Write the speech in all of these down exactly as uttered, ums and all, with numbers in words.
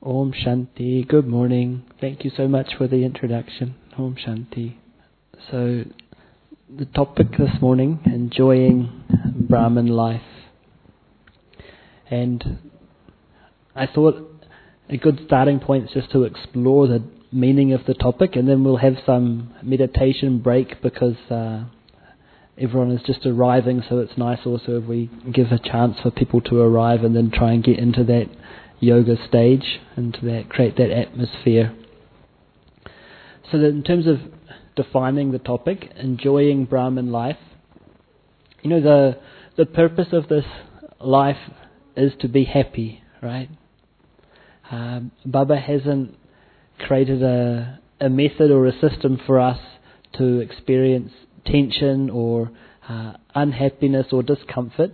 Om Shanti. Good morning. Thank you so much for the introduction. Om Shanti. So, the topic this morning, enjoying Brahman life. And I thought a good starting point is just to explore the meaning of the topic, and then we'll have some meditation break because uh, everyone is just arriving, so it's nice also if we give a chance for people to arrive and then try and get into that yoga stage and to that, create that atmosphere. So that in terms of defining the topic, enjoying Brahman life, you know, the the purpose of this life is to be happy, right? Um, Baba hasn't created a, a method or a system for us to experience tension or uh, unhappiness or discomfort.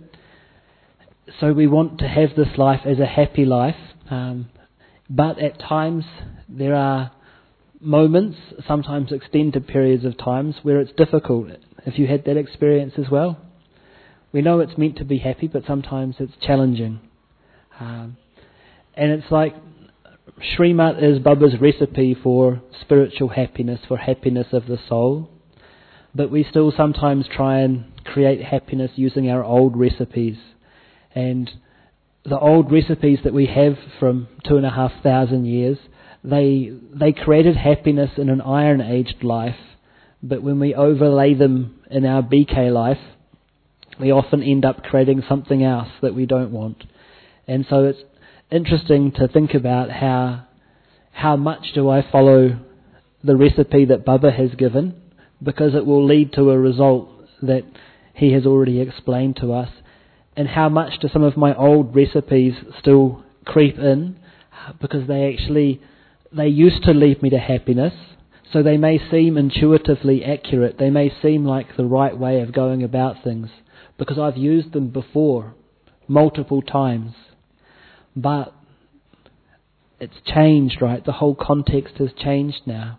So we want to have this life as a happy life, um, but at times there are moments, sometimes extended periods of times, where it's difficult. Have you had that experience as well? We know it's meant to be happy, but sometimes it's challenging. Um, and it's like Srimat is Baba's recipe for spiritual happiness, for happiness of the soul. But we still sometimes try and create happiness using our old recipes. And the old recipes that we have from two and a half thousand years, they they created happiness in an iron-aged life. But when we overlay them in our B K life, we often end up creating something else that we don't want. And so it's interesting to think about how how much do I follow the recipe that Baba has given, because it will lead to a result that he has already explained to us, and how much do some of my old recipes still creep in, because they actually, they used to lead me to happiness, so they may seem intuitively accurate, they may seem like the right way of going about things, because I've used them before, multiple times. But it's changed, right? The whole context has changed now.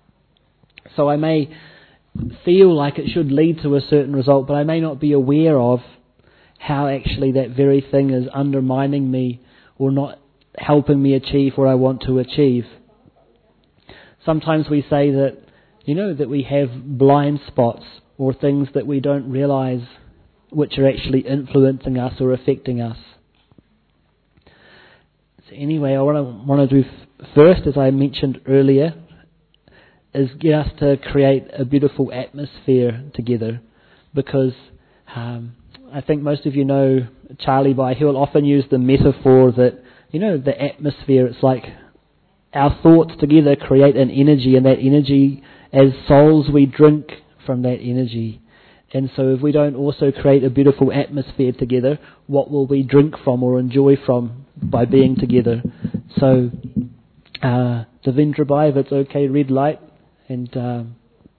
So I may feel like it should lead to a certain result, but I may not be aware of how actually that very thing is undermining me or not helping me achieve what I want to achieve. Sometimes we say that, you know, that we have blind spots or things that we don't realize which are actually influencing us or affecting us. So anyway, what I want to do f- first, as I mentioned earlier, is get us to create a beautiful atmosphere together, because um, I think most of you know Charlie Bai. He'll often use the metaphor that, you know, the atmosphere, it's like our thoughts together create an energy, and that energy, as souls, we drink from that energy. And so if we don't also create a beautiful atmosphere together, what will we drink from or enjoy from by being together? So, uh, Devendra Bai, if it's okay, red light. And um,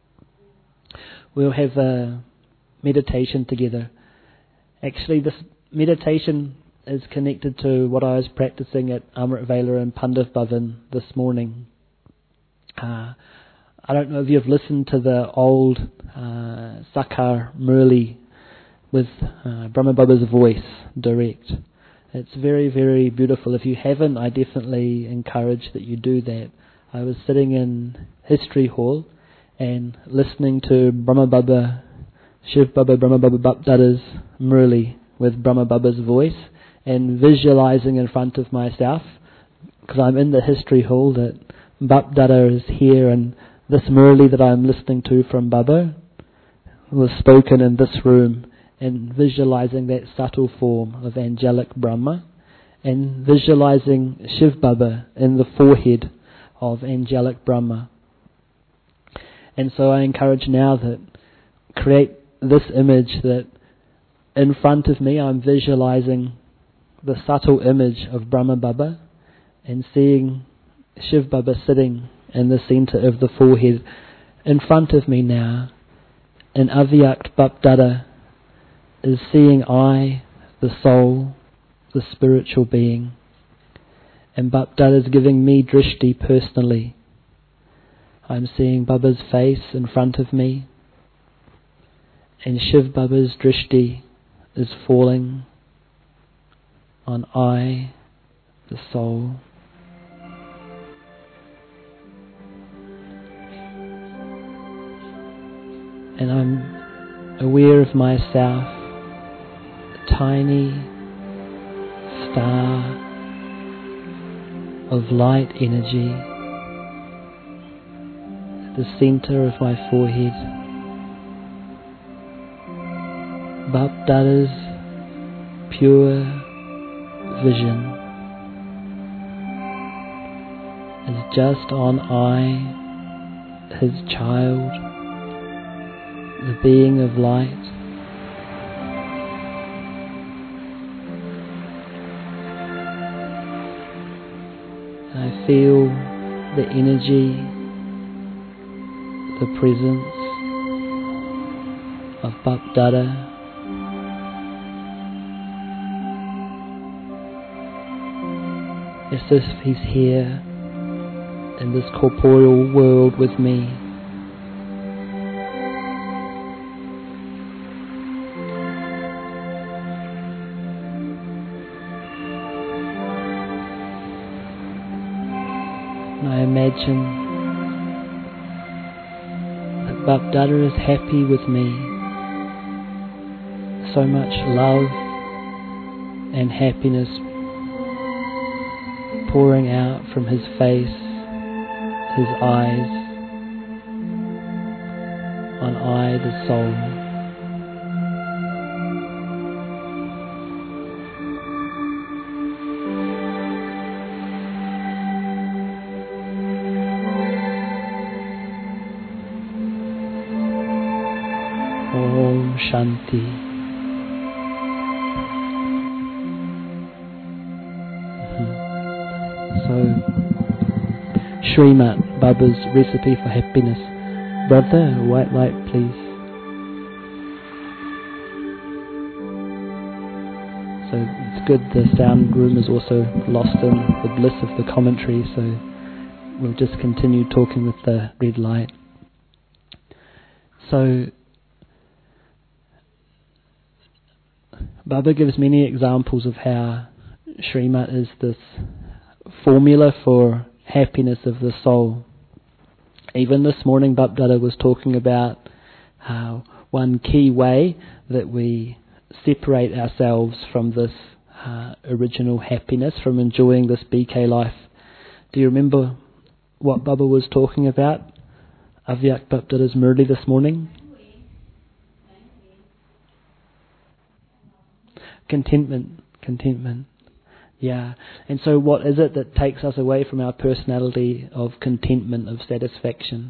we'll have a meditation together. Actually, this meditation is connected to what I was practicing at Amrit Vela and Pandav Bhavan this morning. Uh, I don't know if you've listened to the old uh, Sakar Murli with uh, Brahma Baba's voice direct. It's very, very beautiful. If you haven't, I definitely encourage that you do that. I was sitting in History Hall and listening to Brahma Baba, Shiv Baba, Brahma Baba Bapdada's Murli with Brahma Baba's voice, and visualizing in front of myself, because I'm in the History Hall, that Bapdada is here, and this Murli that I'm listening to from Baba was spoken in this room, and visualizing that subtle form of angelic Brahma, and visualizing Shiv Baba in the forehead of angelic Brahma. And so I encourage now that create this image that in front of me I'm visualizing the subtle image of Brahma Baba and seeing Shiv Baba sitting in the center of the forehead. In front of me now, in Avyakt Bapdada is seeing I, the soul, the spiritual being. And Bapdada is giving me drishti personally. I'm seeing Baba's face in front of me, and Shiv Baba's drishti is falling on I, the soul. and I'm aware of myself, a tiny star of light energy at the center of my forehead. Bap Dada's pure vision is just on I, his child, the being of light. I feel the energy, the presence of Bap Dada. As if he's here in this corporeal world with me. And I imagine that Bap Dada is happy with me. So much love and happiness pouring out from his face, his eyes, on I, the soul. Om Shanti. So, Srimat, Baba's recipe for happiness. Brother, white light please. So it's good the sound room is also lost in the bliss of the commentary, so we'll just continue talking with the red light. So, Baba gives many examples of how Srimat is this formula for happiness of the soul. Even this morning Bap Dada was talking about how one key way that we separate ourselves from this uh, original happiness, from enjoying this B K life. Do you remember what Baba was talking about? Avyak Bap Dada's Murli this morning? Contentment, contentment. Yeah, and so what is it that takes us away from our personality of contentment, of satisfaction?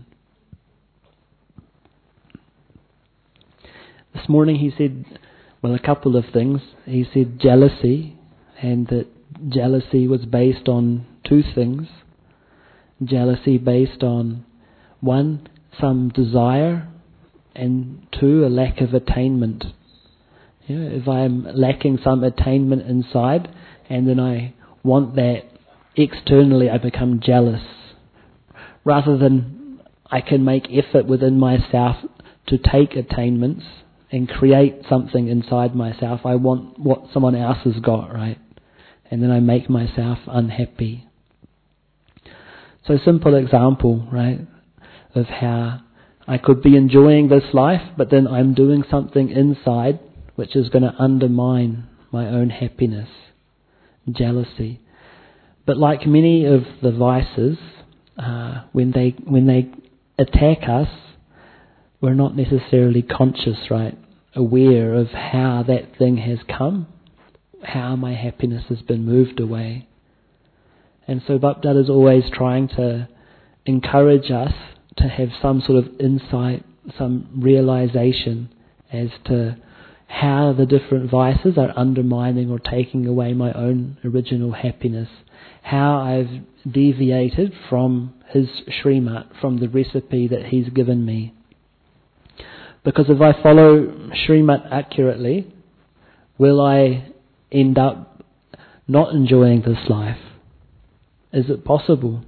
This morning he said, well, a couple of things. He said jealousy, and that jealousy was based on two things. Jealousy based on, one, some desire, and two, a lack of attainment. You know, if I'm lacking some attainment inside, and then I want that externally, I become jealous. Rather than I can make effort within myself to take attainments and create something inside myself, I want what someone else has got, right? And then I make myself unhappy. So simple example, right, of how I could be enjoying this life, but then I'm doing something inside which is going to undermine my own happiness. Jealousy. But like many of the vices, uh, when they when they attack us, we're not necessarily conscious, right? Aware of how that thing has come, how my happiness has been moved away. And so Bap Dada is always trying to encourage us to have some sort of insight, some realization as to how the different vices are undermining or taking away my own original happiness, how I've deviated from his Srimat, from the recipe that he's given me. Because if I follow Srimat accurately, will I end up not enjoying this life? Is it possible?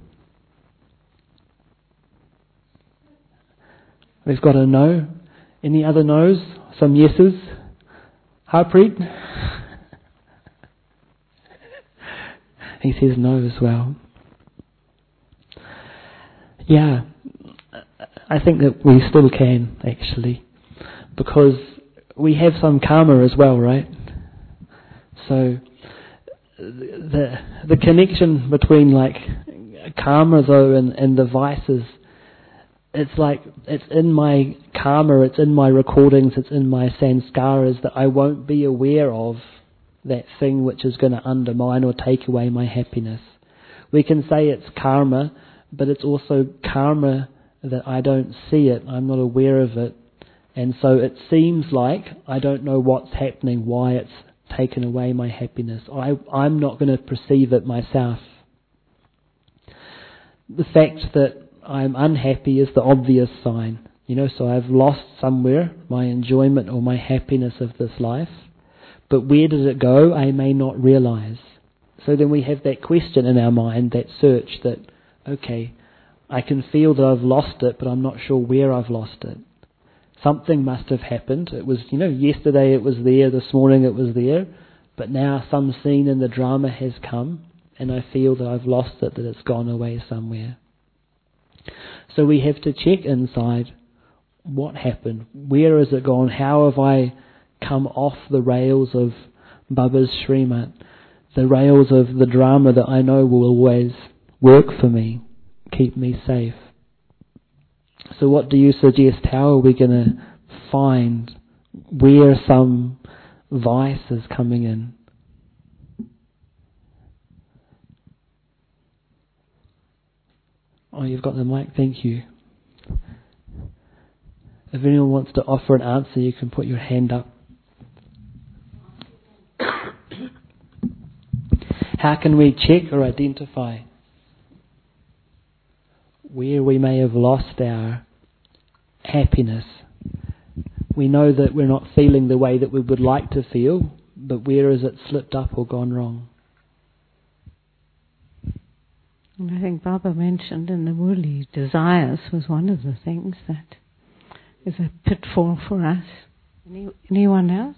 We've got a no. Any other no's? Some yeses? Harpreet? He says no as well. Yeah, I think that we still can actually because we have some karma as well, right? So the the connection between like karma though and, and the vices, it's like it's in my karma, it's in my recordings, it's in my sanskaras that I won't be aware of that thing which is going to undermine or take away my happiness. We can say it's karma, but it's also karma that I don't see it, I'm not aware of it, and so it seems like I don't know what's happening, why it's taken away my happiness. I, I'm not going to perceive it myself. The fact that I'm unhappy is the obvious sign, you know, so I've lost somewhere my enjoyment or my happiness of this life, but where did it go? I may not realize. So then we have that question in our mind, that search that, okay, I can feel that I've lost it, but I'm not sure where I've lost it. Something must have happened. It was, you know, yesterday it was there, this morning it was there, but now some scene in the drama has come, and I feel that I've lost it, that it's gone away somewhere. So we have to check inside, what happened? Where has it gone? How have I come off the rails of Baba's Srimad, the rails of the drama that I know will always work for me, keep me safe? So what do you suggest? How are we going to find where some vice is coming in? Oh, you've got the mic, thank you. If anyone wants to offer an answer, you can put your hand up. How can we check or identify where we may have lost our happiness? We know that we're not feeling the way that we would like to feel, but where has it slipped up or gone wrong? And I think Baba mentioned in the Murli, desires was one of the things that is a pitfall for us. Any, anyone else?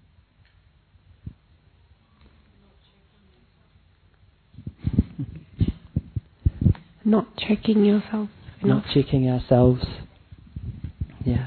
Not checking yourself. Not checking ourselves. Yeah.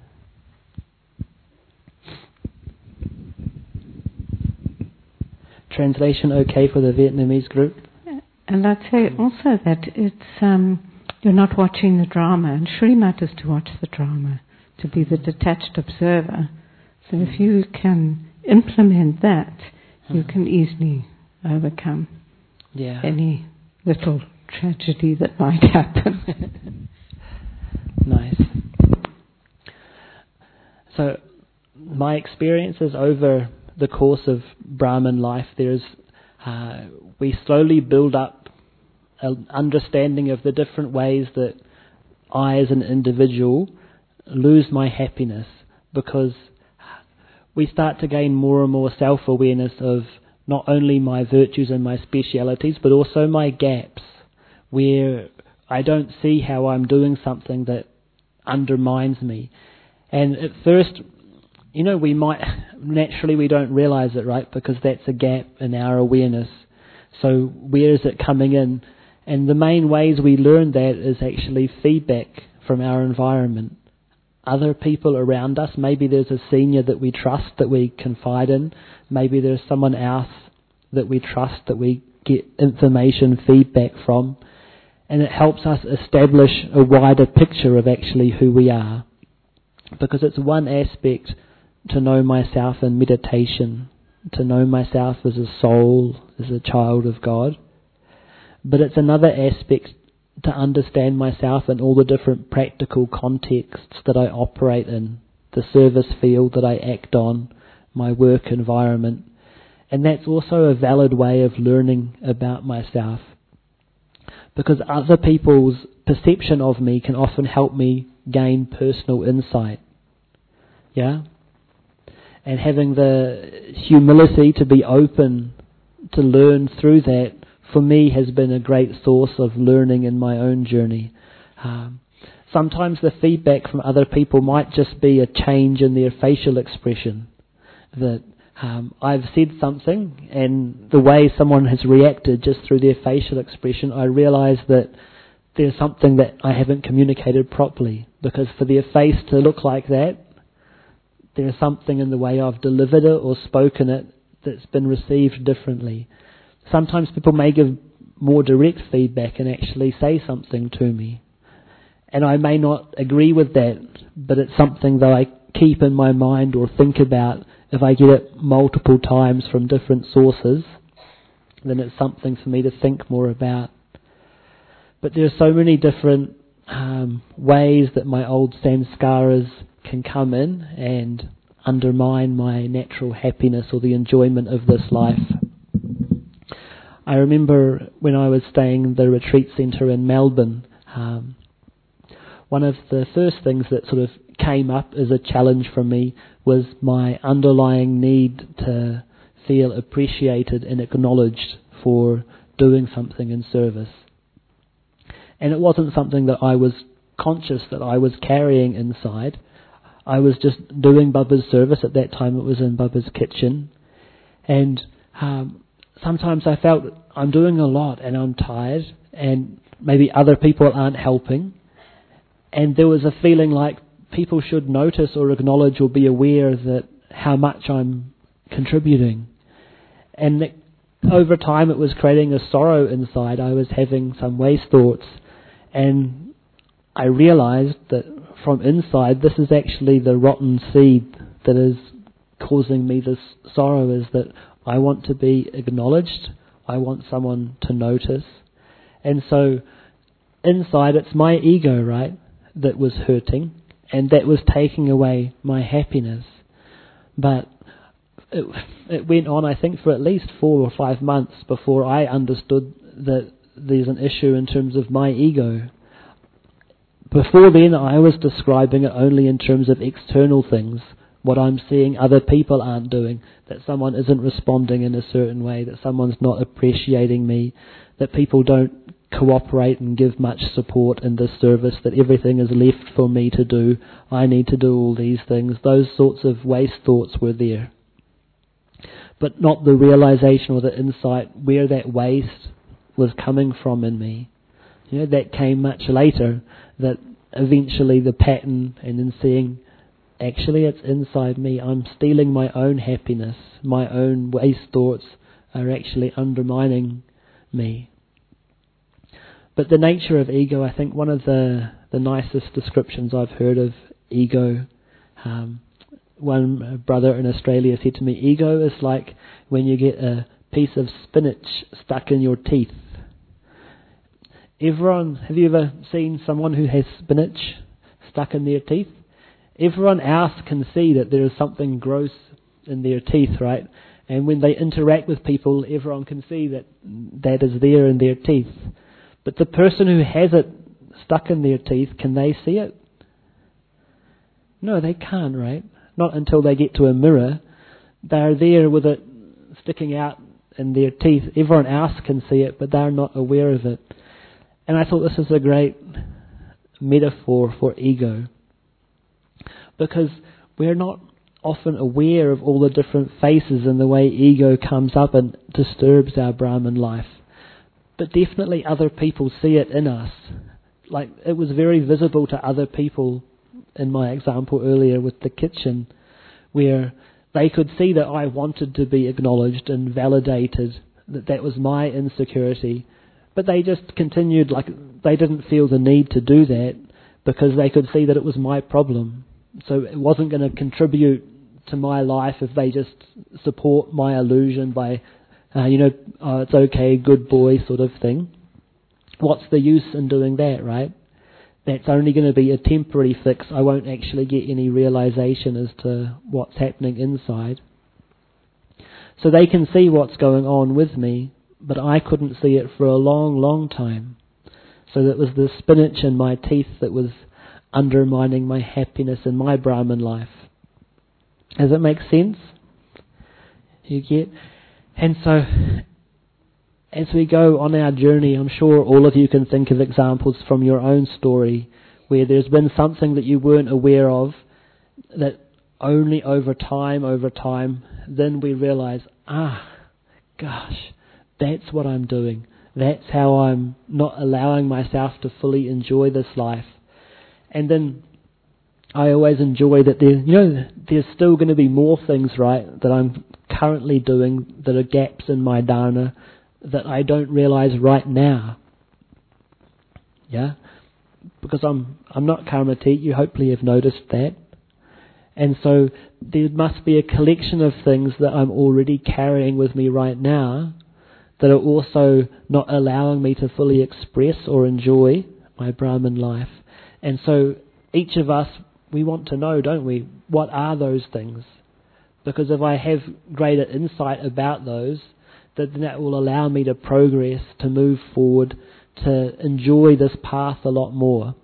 Translation okay for the Vietnamese group? And I'd say also that it's um, you're not watching the drama, and Srimad is to watch the drama, to be the detached observer. So if you can implement that, you can easily overcome yeah. any little tragedy that might happen. Nice. So my experiences over the course of Brahman life, there's uh, we slowly build up an understanding of the different ways that I as an individual lose my happiness, because we start to gain more and more self-awareness of not only my virtues and my specialities, but also my gaps, where I don't see how I'm doing something that undermines me. And at first, you know, we might, naturally we don't realize it, right? Because that's a gap in our awareness. So where is it coming in? And the main ways we learn that is actually feedback from our environment. Other people around us, maybe there's a senior that we trust, that we confide in. Maybe there's someone else that we trust, that we get information, feedback from. And it helps us establish a wider picture of actually who we are. Because it's one aspect to know myself in meditation, to know myself as a soul, as a child of God. But it's another aspect to understand myself in all the different practical contexts that I operate in, the service field that I act on, my work environment. And that's also a valid way of learning about myself, because other people's perception of me can often help me gain personal insight. Yeah? And having the humility to be open to learn through that, for me, has been a great source of learning in my own journey. Um, sometimes the feedback from other people might just be a change in their facial expression. That um, I've said something, and the way someone has reacted just through their facial expression, I realise that there's something that I haven't communicated properly. Because for their face to look like that, there's something in the way I've delivered it or spoken it that's been received differently. Sometimes people may give more direct feedback and actually say something to me. And I may not agree with that, but it's something that I keep in my mind or think about. If I get it multiple times from different sources, then it's something for me to think more about. But there are so many different um, ways that my old samskaras can come in and undermine my natural happiness or the enjoyment of this life. I remember when I was staying in the retreat centre in Melbourne, um, one of the first things that sort of came up as a challenge for me was my underlying need to feel appreciated and acknowledged for doing something in service. And it wasn't something that I was conscious that I was carrying inside. I was just doing Bubba's service. At that time it was in Bubba's kitchen. And um, sometimes I felt I'm doing a lot and I'm tired and maybe other people aren't helping. And there was a feeling like people should notice or acknowledge or be aware that how much I'm contributing. And that over time it was creating a sorrow inside. I was having some waste thoughts. And I realized that from inside, this is actually the rotten seed that is causing me this sorrow, is that I want to be acknowledged. I want someone to notice. And so inside it's my ego, right, that was hurting, and that was taking away my happiness. But it, it went on, I think, for at least four or five months before I understood that there's an issue in terms of my ego. Before then, I was describing it only in terms of external things, what I'm seeing other people aren't doing, that someone isn't responding in a certain way, that someone's not appreciating me, that people don't cooperate and give much support in this service, that everything is left for me to do. I need to do all these things. Those sorts of waste thoughts were there. But not the realization or the insight where that waste was coming from in me. You know, that came much later, that eventually the pattern and then seeing, actually it's inside me. I'm stealing my own happiness. My own waste thoughts are actually undermining me. But the nature of ego, I think one of the, the nicest descriptions I've heard of ego, um, one brother in Australia said to me, ego is like when you get a piece of spinach stuck in your teeth. Everyone, have you ever seen someone who has spinach stuck in their teeth? Everyone else can see that there is something gross in their teeth, right? And when they interact with people, everyone can see that that is there in their teeth. But the person who has it stuck in their teeth, can they see it? No, they can't, right? Not until they get to a mirror. They're there with it sticking out in their teeth. Everyone else can see it, but they're not aware of it. And I thought this is a great metaphor for ego. Because we're not often aware of all the different faces and the way ego comes up and disturbs our Brahman life. But definitely other people see it in us. Like, it was very visible to other people in my example earlier with the kitchen, where they could see that I wanted to be acknowledged and validated, that that was my insecurity. But they just continued, like, they didn't feel the need to do that because they could see that it was my problem. So it wasn't going to contribute to my life if they just support my illusion by, uh, you know, oh, it's okay, good boy sort of thing. What's the use in doing that, right? That's only going to be a temporary fix. I won't actually get any realization as to what's happening inside. So they can see what's going on with me, but I couldn't see it for a long, long time. So that was the spinach in my teeth that was undermining my happiness in my Brahman life. Does it make sense? You get? And so, as we go on our journey, I'm sure all of you can think of examples from your own story where there's been something that you weren't aware of, that only over time, over time, then we realize, ah, gosh, that's what I'm doing. That's how I'm not allowing myself to fully enjoy this life. And then I always enjoy that there, you know, there's still going to be more things, right, that I'm currently doing that are gaps in my dharana that I don't realize right now. Yeah? Because I'm I'm not karmatik, you hopefully have noticed that. And so there must be a collection of things that I'm already carrying with me right now that are also not allowing me to fully express or enjoy my Brahman life. And so each of us, we want to know, don't we, what are those things? Because if I have greater insight about those, then that will allow me to progress, to move forward, to enjoy this path a lot more.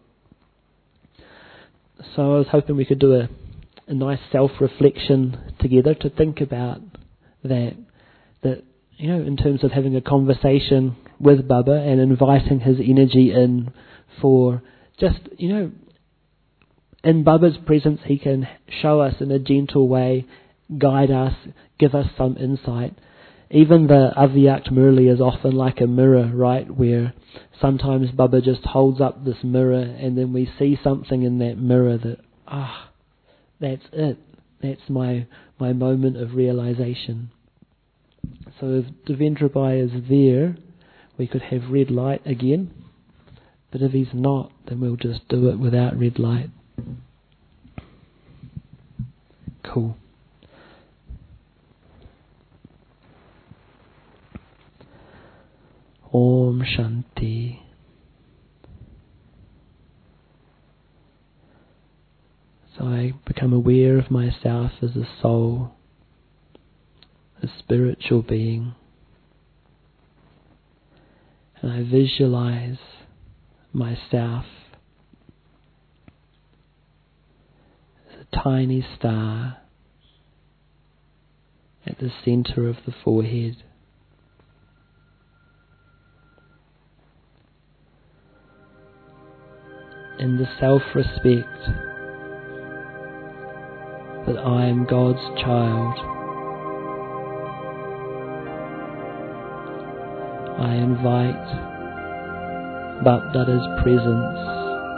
So I was hoping we could do a, a nice self-reflection together to think about that, that, you know, in terms of having a conversation with Baba and inviting his energy in for just, you know, in Baba's presence he can show us in a gentle way, guide us, give us some insight. Even the Avyakt Murli is often like a mirror, right, where sometimes Baba just holds up this mirror and then we see something in that mirror that, ah, that's it. That's my my moment of realization. So if Devendra Bhai is there, we could have red light again. But if he's not, then we'll just do it without red light. Cool. Om Shanti. So I become aware of myself as a soul, a spiritual being, and I visualize myself as a tiny star at the center of the forehead. In the self-respect that I am God's child, I invite Bapdada's presence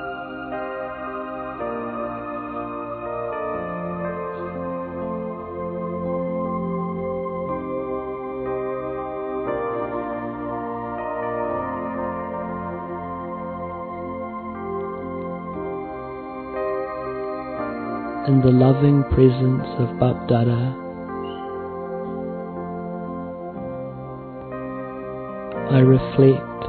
in the loving presence of Bapdada. I reflect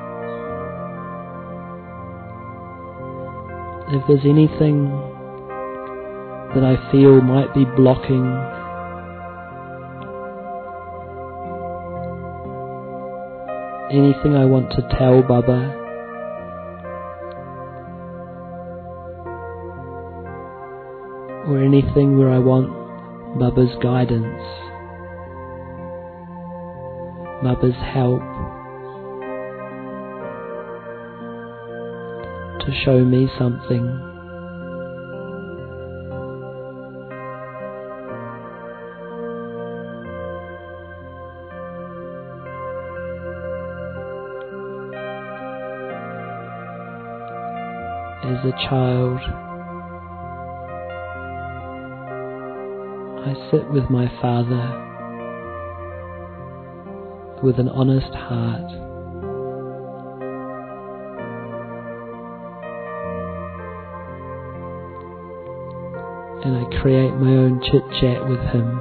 if there's anything that I feel might be blocking anything I want to tell Baba, or anything where I want Baba's guidance, Baba's help to show me something. As a child, I sit with my father with an honest heart, and I create my own chit-chat with him.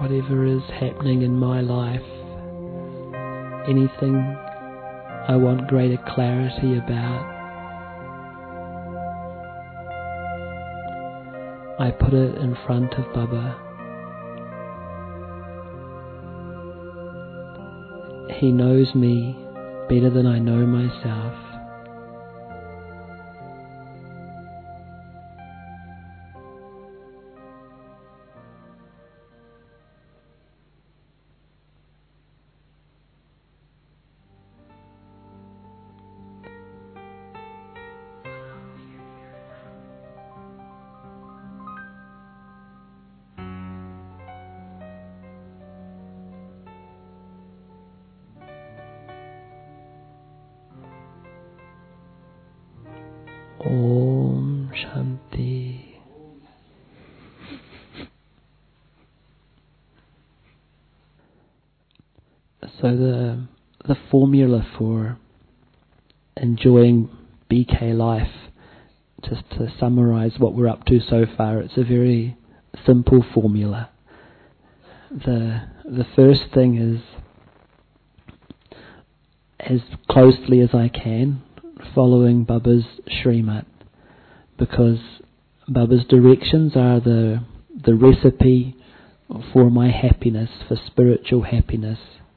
whatever is happening in my life, anything I want greater clarity about, I put it in front of Baba. He knows me better than I know myself. Om Shanti. So the the formula for enjoying B K life, just to summarize what we're up to so far, it's a very simple formula. The the first thing is, as closely as I can, following Baba's Srimat, because Baba's directions are the the recipe for my happiness, for spiritual happiness.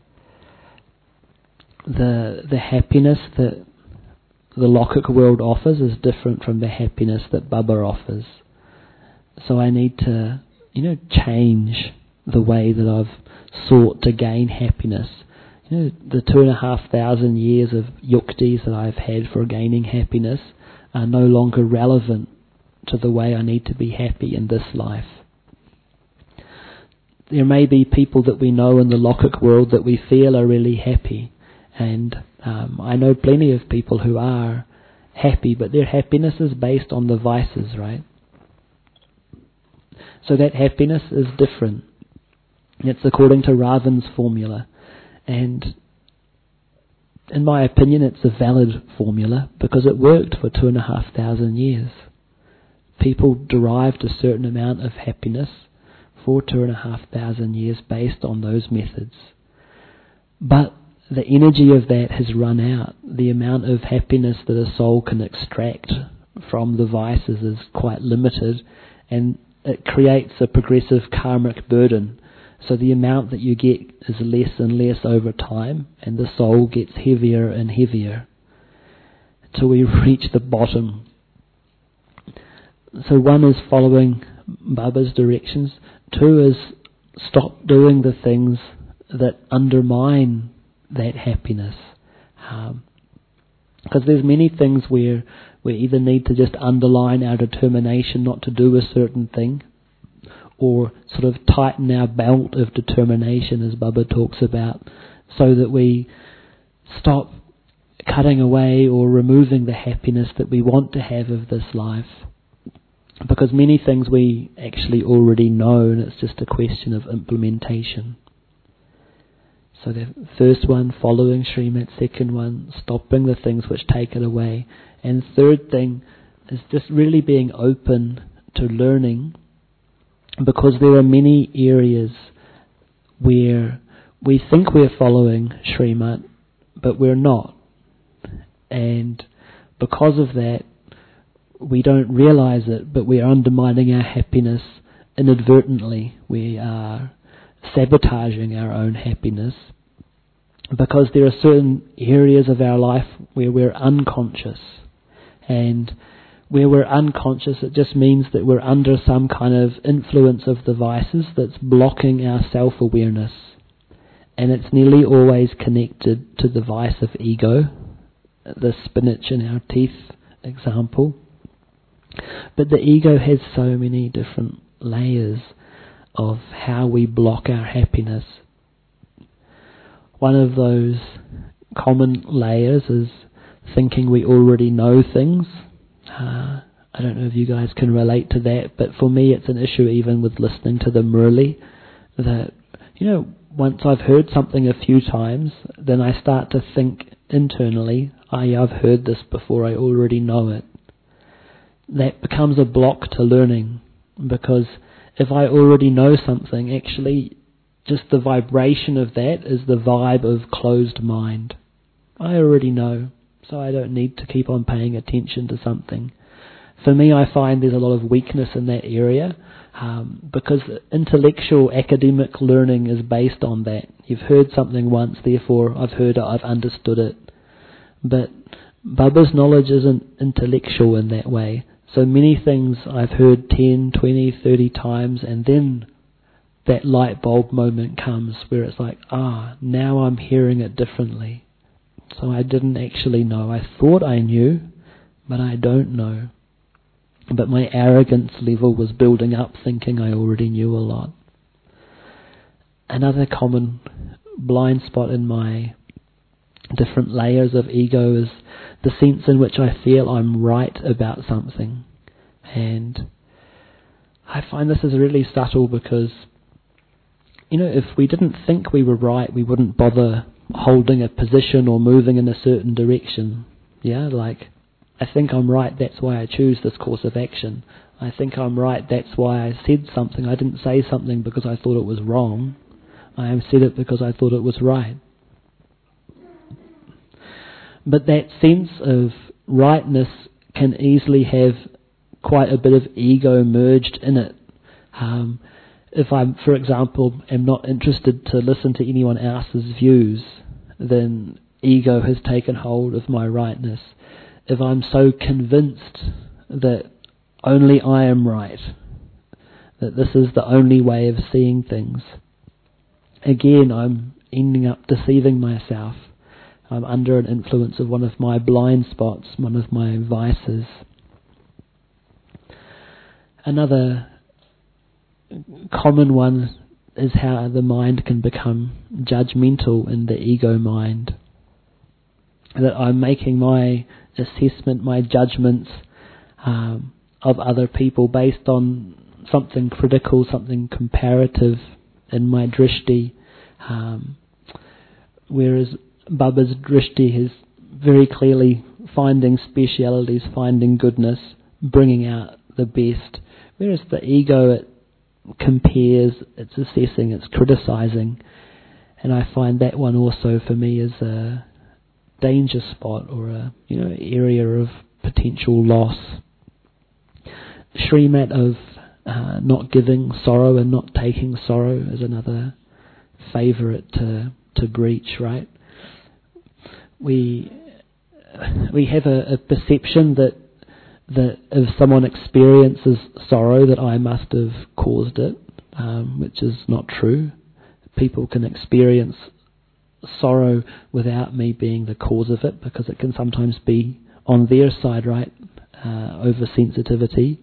The the happiness that the Lokik world offers is different from the happiness that Baba offers. So I need to, you know, change the way that I've sought to gain happiness. You know, the two and a half thousand years of yuktis that I've had for gaining happiness are no longer relevant to the way I need to be happy in this life. There may be people that we know in the Lokik world that we feel are really happy, and um, I know plenty of people who are happy, but their happiness is based on the vices, right? So that happiness is different. It's according to Ravan's formula. And in my opinion, it's a valid formula because it worked for two and a half thousand years. People derived a certain amount of happiness for two and a half thousand years based on those methods. But the energy of that has run out. The amount of happiness that a soul can extract from the vices is quite limited, and it creates a progressive karmic burden. So the amount that you get is less and less over time, and the soul gets heavier and heavier till we reach the bottom. So one is following Baba's directions. Two is stop doing the things that undermine that happiness. Um, because there's many things where we either need to just underline our determination not to do a certain thing, or sort of tighten our belt of determination, as Baba talks about, so that we stop cutting away or removing the happiness that we want to have of this life. Because many things we actually already know, and it's just a question of implementation. So the first one, following Srimat. Second one, stopping the things which take it away. And third thing is just really being open to learning, because there are many areas where we think we're following Srimat, but we're not. And because of that, we don't realize it, but we're undermining our happiness inadvertently. We are sabotaging our own happiness, because there are certain areas of our life where we're unconscious. And where we're unconscious, it just means that we're under some kind of influence of the vices that's blocking our self-awareness. And it's nearly always connected to the vice of ego, the spinach in our teeth example. But the ego has so many different layers of how we block our happiness. One of those common layers is thinking we already know things. Uh, I don't know if you guys can relate to that, but for me it's an issue even with listening to the Murli, that, you know, once I've heard something a few times, then I start to think internally, I, I've heard this before, I already know it. That becomes a block to learning, because if I already know something, actually just the vibration of that is the vibe of closed mind. I already know, so I don't need to keep on paying attention to something. For me, I find there's a lot of weakness in that area, um, because intellectual academic learning is based on that. You've heard something once, therefore I've heard it, I've understood it. But Baba's knowledge isn't intellectual in that way. So many things I've heard ten, twenty, thirty times, and then that light bulb moment comes where it's like, ah, now I'm hearing it differently. So I didn't actually know. I thought I knew, but I don't know. But my arrogance level was building up, thinking I already knew a lot. Another common blind spot in my different layers of ego is the sense in which I feel I'm right about something. And I find this is really subtle because, you know, if we didn't think we were right, we wouldn't bother holding a position or moving in a certain direction. Yeah, like, I think I'm right, that's why I choose this course of action. I think I'm right, that's why I said something. I didn't say something because I thought it was wrong. I said it because I thought it was right. But that sense of rightness can easily have quite a bit of ego merged in it. Um, if I, for example, am not interested to listen to anyone else's views, then ego has taken hold of my rightness. If I'm so convinced that only I am right, that this is the only way of seeing things, again I'm ending up deceiving myself. I'm under an influence of one of my blind spots, one of my vices. Another common one is how the mind can become judgmental in the ego mind. That I'm making my assessment, my judgments um, of other people based on something critical, something comparative in my drishti, um, whereas Baba's drishti is very clearly finding specialities, finding goodness, bringing out the best, whereas the ego, it compares, it's assessing, it's criticizing, and I find that one also for me is a danger spot or a you know area of potential loss. Srimat of uh, not giving sorrow and not taking sorrow is another favourite to to breach, right? We we have a, a perception that that if someone experiences sorrow that I must have caused it, um, which is not true. People can experience sorrow without me being the cause of it, because it can sometimes be on their side, right? Uh, oversensitivity.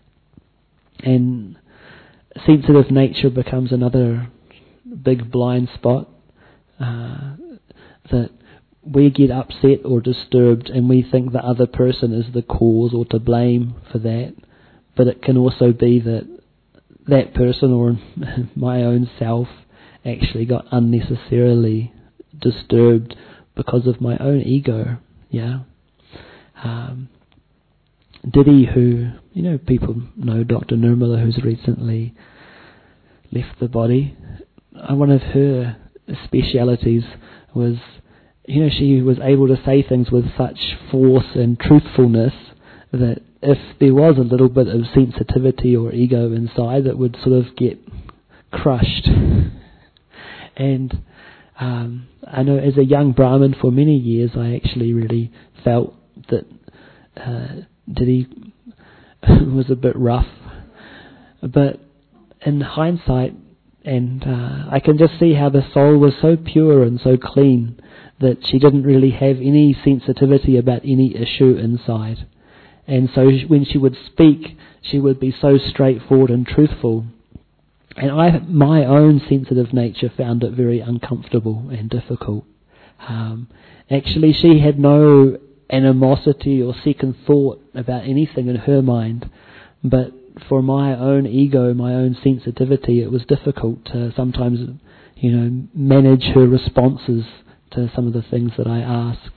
And sensitive nature becomes another big blind spot, uh, that we get upset or disturbed and we think the other person is the cause or to blame for that, but it can also be that that person or my own self actually got unnecessarily disturbed because of my own ego. Yeah. Um, Didi, who, you know, people know Doctor Nirmala, who's recently left the body, uh, one of her specialities was, you know, she was able to say things with such force and truthfulness that if there was a little bit of sensitivity or ego inside, it would sort of get crushed. And um, I know as a young Brahmin for many years, I actually really felt that uh, Didi was a bit rough. But in hindsight, and uh, I can just see how the soul was so pure and so clean that she didn't really have any sensitivity about any issue inside. And so when she would speak, she would be so straightforward and truthful. And I, my own sensitive nature found it very uncomfortable and difficult. Um, actually, she had no animosity or second thought about anything in her mind, but for my own ego, my own sensitivity, it was difficult to sometimes, you know, manage her responses to some of the things that I asked.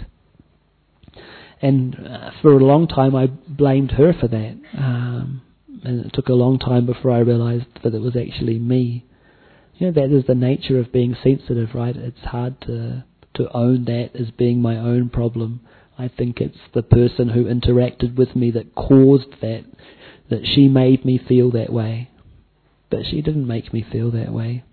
And uh, for a long time I blamed her for that. Um, and it took a long time before I realized that it was actually me. You know, that is the nature of being sensitive, right? It's hard to to own that as being my own problem. I think it's the person who interacted with me that caused that, that she made me feel that way. But she didn't make me feel that way.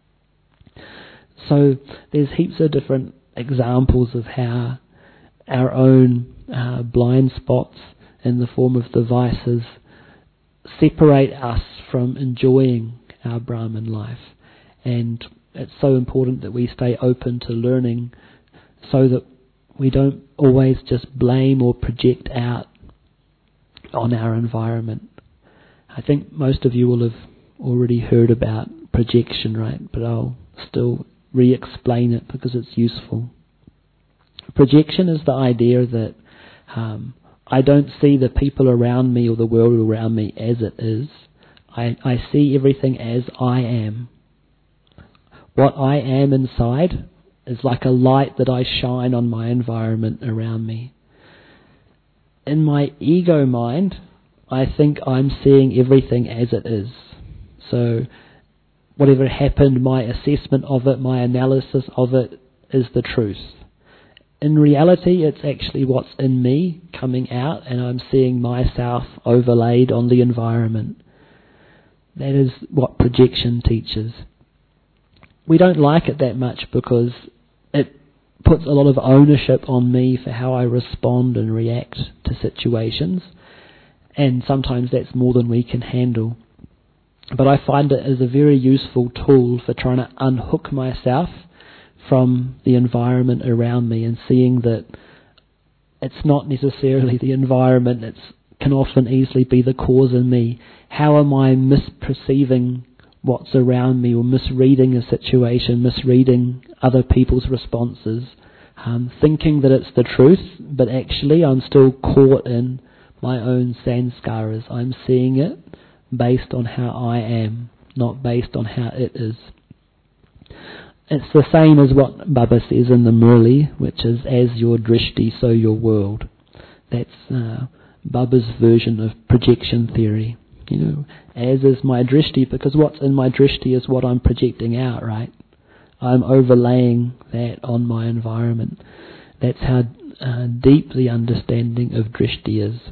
So there's heaps of different examples of how our own uh, blind spots in the form of the vices separate us from enjoying our Brahman life. And it's so important that we stay open to learning so that we don't always just blame or project out on our environment. I think most of you will have already heard about projection, right? But I'll still re-explain it because it's useful. Projection is the idea that um, I don't see the people around me or the world around me as it is. I, I see everything as I am. What I am inside is like a light that I shine on my environment around me. In my ego mind, I think I'm seeing everything as it is. So whatever happened, my assessment of it, my analysis of it is the truth. In reality, it's actually what's in me coming out, and I'm seeing myself overlaid on the environment. That is what projection teaches. We don't like it that much because it puts a lot of ownership on me for how I respond and react to situations, and sometimes that's more than we can handle. But I find it as a very useful tool for trying to unhook myself from the environment around me and seeing that it's not necessarily the environment, it can often easily be the cause in me. How am I misperceiving what's around me, or misreading a situation, misreading other people's responses, um, thinking that it's the truth, but actually I'm still caught in my own sanskaras. I'm seeing it based on how I am, not based on how it is. It's the same as what Baba says in the Murli, which is, as your drishti, so your world. That's uh, Baba's version of projection theory. You know, as is my drishti, because what's in my drishti is what I'm projecting out, right? I'm overlaying that on my environment. That's how uh, deep the understanding of drishti is.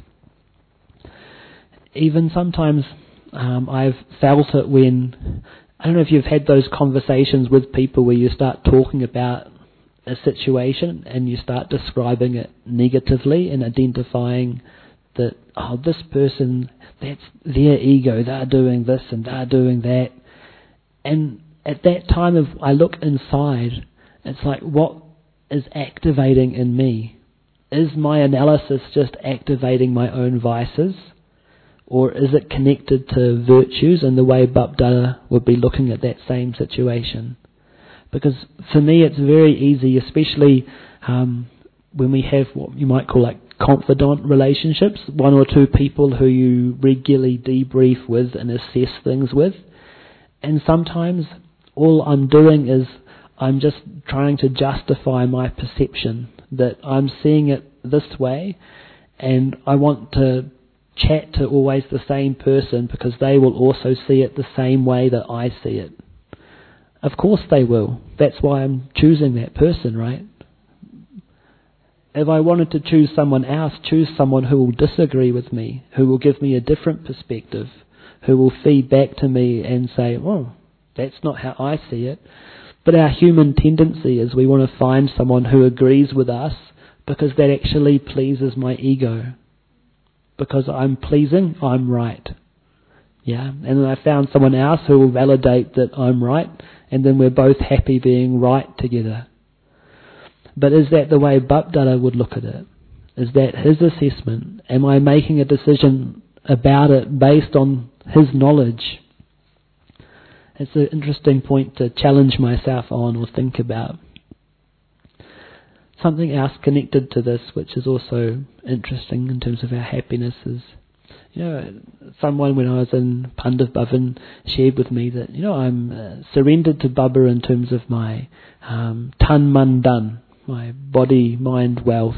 Even sometimes um, I've felt it when, I don't know if you've had those conversations with people where you start talking about a situation and you start describing it negatively and identifying that, oh, this person, that's their ego, they're doing this and they're doing that. And at that time, if I look inside, it's like, what is activating in me? Is my analysis just activating my own vices? Or is it connected to virtues in the way Bapdada would be looking at that same situation? Because for me it's very easy, especially um, when we have what you might call like confidant relationships, one or two people who you regularly debrief with and assess things with. And sometimes all I'm doing is I'm just trying to justify my perception that I'm seeing it this way, and I want to chat to always the same person because they will also see it the same way that I see it. Of course they will. That's why I'm choosing that person, right? If I wanted to choose someone else, choose someone who will disagree with me, who will give me a different perspective, who will feed back to me and say, oh, that's not how I see it. But our human tendency is we want to find someone who agrees with us because that actually pleases my ego. Because I'm pleasing, I'm right. Yeah, and then I found someone else who will validate that I'm right, and then we're both happy being right together. But is that the way Bapdada would look at it? Is that his assessment? Am I making a decision about it based on his knowledge? It's an interesting point to challenge myself on or think about. Something else connected to this, which is also interesting in terms of our happiness, is, you know, someone when I was in Pandav Bhavan shared with me that, you know, I'm uh, surrendered to Baba in terms of my um, tan man dhan, my body, mind, wealth.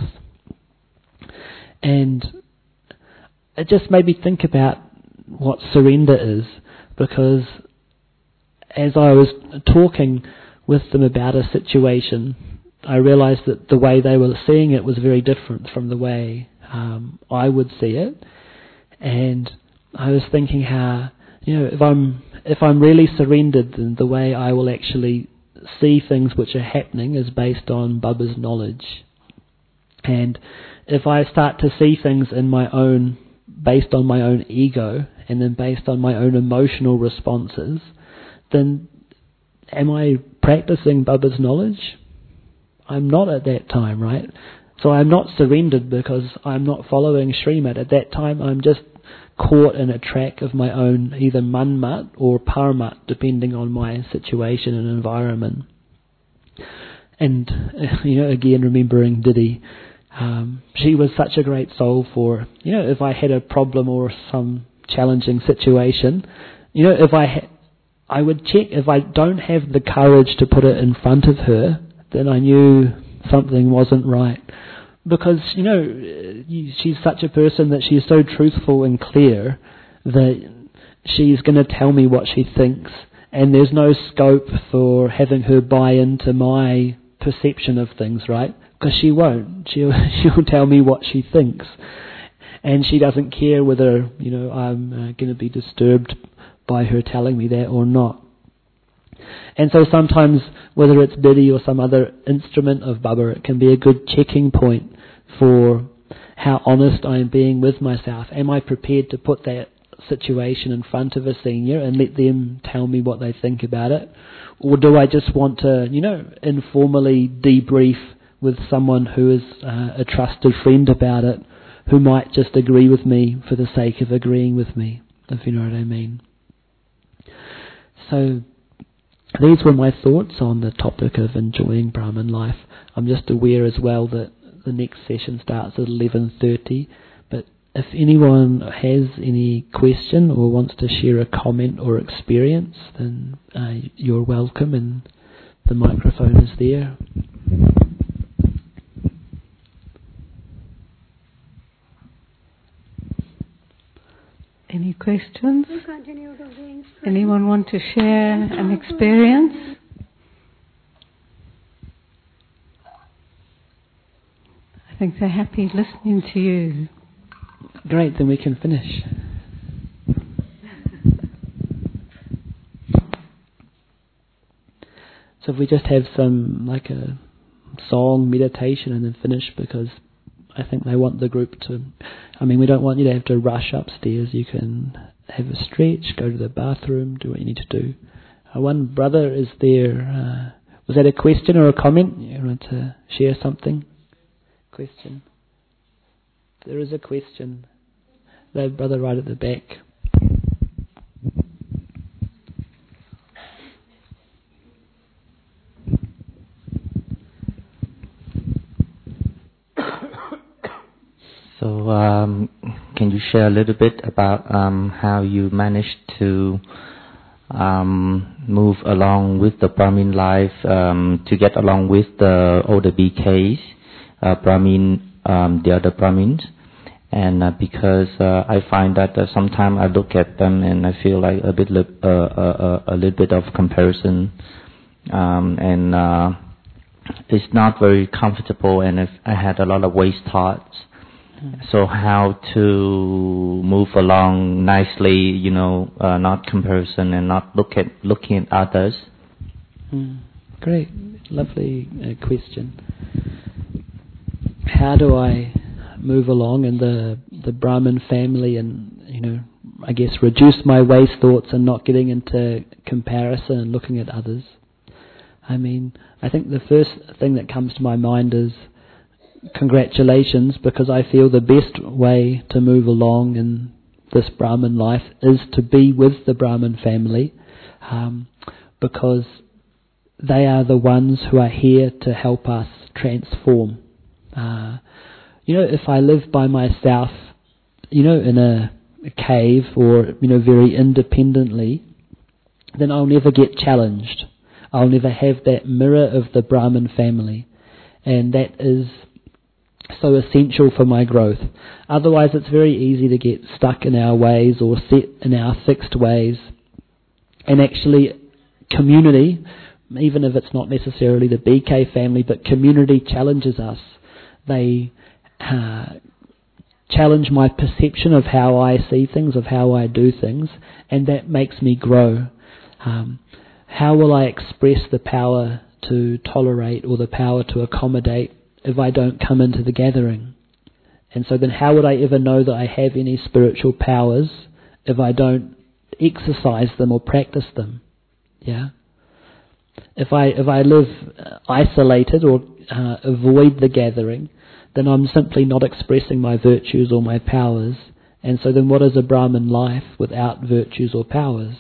And it just made me think about what surrender is, because as I was talking with them about a situation, I realized that the way they were seeing it was very different from the way um, I would see it. And I was thinking how, you know, if I'm if I'm really surrendered, then the way I will actually see things which are happening is based on Baba's knowledge. And if I start to see things in my own, based on my own ego, and then based on my own emotional responses, then am I practicing Baba's knowledge? I'm not at that time, right? So I'm not surrendered because I'm not following Srimad. At that time I'm just caught in a track of my own either manmat or parmat, depending on my situation and environment. And, you know, again, remembering Didi, um, she was such a great soul for, you know, if I had a problem or some challenging situation, you know, if I ha- I would check, if I don't have the courage to put it in front of her, then I knew something wasn't right. Because, you know, she's such a person that she's so truthful and clear that she's going to tell me what she thinks, and there's no scope for having her buy into my perception of things, right? Because she won't. She'll, she'll tell me what she thinks. And she doesn't care whether, you know, I'm uh, going to be disturbed by her telling me that or not. And so sometimes, whether it's Didi or some other instrument of Baba, it can be a good checking point for how honest I am being with myself. Am I prepared to put that situation in front of a senior and let them tell me what they think about it? Or do I just want to, you know, informally debrief with someone who is uh, a trusted friend about it, who might just agree with me for the sake of agreeing with me, if you know what I mean? So these were my thoughts on the topic of enjoying Brahman life. I'm just aware as well that the next session starts at eleven thirty, but if anyone has any question or wants to share a comment or experience, then uh, you're welcome, and the microphone is there. Any questions? Anyone want to share an experience? I think they're happy listening to you. Great, then we can finish. So if we just have some, like a song, meditation, and then finish, because I think they want the group to, I mean, we don't want you to have to rush upstairs. You can have a stretch, go to the bathroom, do what you need to do. Uh, one brother is there. Uh, was that a question or a comment? You wanted to share something? Question. There is a question. The brother right at the back. So, um, can you share a little bit about um, how you managed to um, move along with the Brahmin life, um, to get along with the older B Ks, uh, Brahmin, um, the other Brahmins? And uh, because uh, I find that uh, sometimes I look at them and I feel like a bit, li- uh, uh, uh, a little bit of comparison, um, and uh, it's not very comfortable. And if I had a lot of waste thoughts. So how to move along nicely, you know, uh, not comparison and not look at looking at others. Mm, great, lovely uh, question. How do I move along in the the Brahmin family, and, you know, I guess reduce my waste thoughts and not getting into comparison and looking at others? I mean, I think the first thing that comes to my mind is congratulations, because I feel the best way to move along in this Brahmin life is to be with the Brahmin family, um, because they are the ones who are here to help us transform. Uh, you know, if I live by myself, you know, in a, a cave or, you know, very independently, then I'll never get challenged. I'll never have that mirror of the Brahmin family, and that is so essential for my growth. Otherwise it's very easy to get stuck in our ways or set in our fixed ways and actually community, even if it's not necessarily the B K family, but community challenges us. They uh, challenge my perception of how I see things, of how I do things, and that makes me grow. Um, how will I express the power to tolerate or the power to accommodate if I don't come into the gathering? And so then how would I ever know that I have any spiritual powers if I don't exercise them or practice them? Yeah. If I if I live isolated or uh, avoid the gathering, then I'm simply not expressing my virtues or my powers. And so then what is a Brahman life without virtues or powers?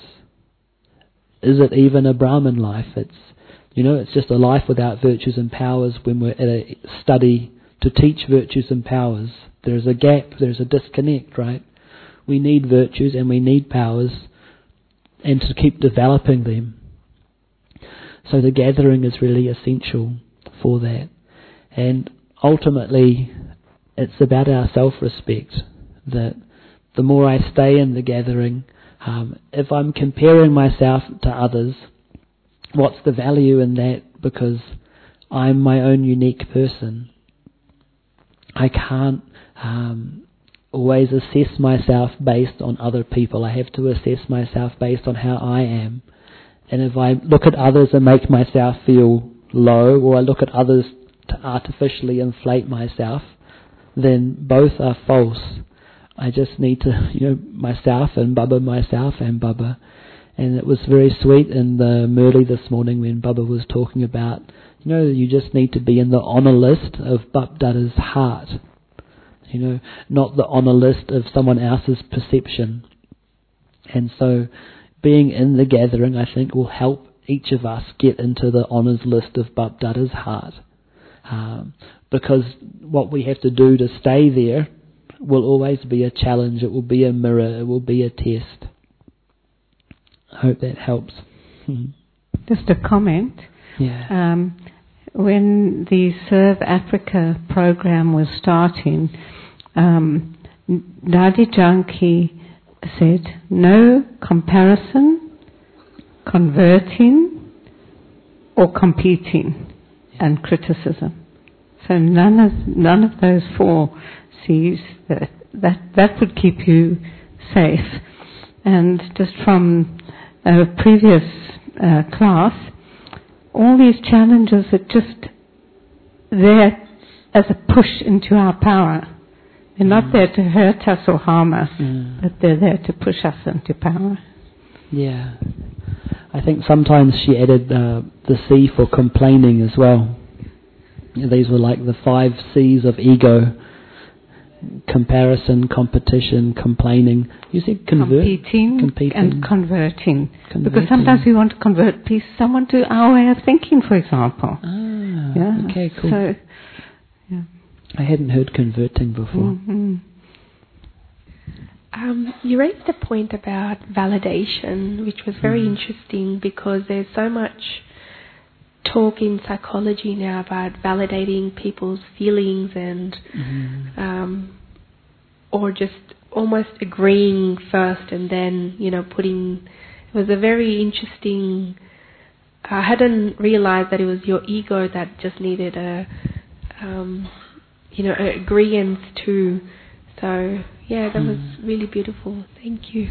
Is it even a Brahman life? It's, you know, it's just a life without virtues and powers when we're at a study to teach virtues and powers. There's a gap, there's a disconnect, right? We need virtues and we need powers, and to keep developing them. So the gathering is really essential for that. And ultimately, it's about our self-respect, that the more I stay in the gathering, um, if I'm comparing myself to others, what's the value in that? Because I'm my own unique person. I can't um, always assess myself based on other people. I have to assess myself based on how I am. And if I look at others and make myself feel low, or I look at others to artificially inflate myself, then both are false. I just need to, you know, myself and Baba, myself and Baba. And it was very sweet in the Murli this morning when Baba was talking about, you know, you just need to be in the honour list of Bap Dada's heart. You know, not the honour list of someone else's perception. And so being in the gathering, I think, will help each of us get into the honours list of Bap Dada's heart. Um, because what we have to do to stay there will always be a challenge, it will be a mirror, it will be a test. I hope that helps. Just a comment. Yeah. Um, when the Serve Africa program was starting, um, Dadi Janki said, no comparison, converting, or competing, and criticism. So none of none of those four C's, that that, that would keep you safe. And just from a previous uh, class, all these challenges are just there as a push into our power. They're not mm. there to hurt us or harm us, mm. but they're there to push us into power. Yeah. I think sometimes she added uh, the C for complaining as well. These were like the five C's of ego: comparison, competition, complaining. You said convert? Competing, competing and converting. converting. Because sometimes we want to convert peace, someone to our way of thinking, for example. Ah, yeah. okay, cool. So, yeah. I hadn't heard converting before. Mm-hmm. Um, you raised a point about validation, which was very mm. interesting, because there's so much talk in psychology now about validating people's feelings and mm. um, or just almost agreeing first and then, you know, putting... It was a very interesting... I hadn't realized that it was your ego that just needed a, um, you know, an agreement to... So... Yeah, that was really beautiful. Thank you.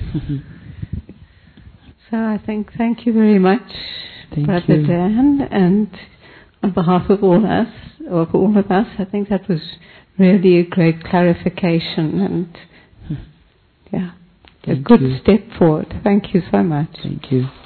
So I think thank you very much, thank Brother you. Dan, and on behalf of all us, of all of us, I think that was really a great clarification and yeah, thank a good you. step forward. Thank you so much. Thank you.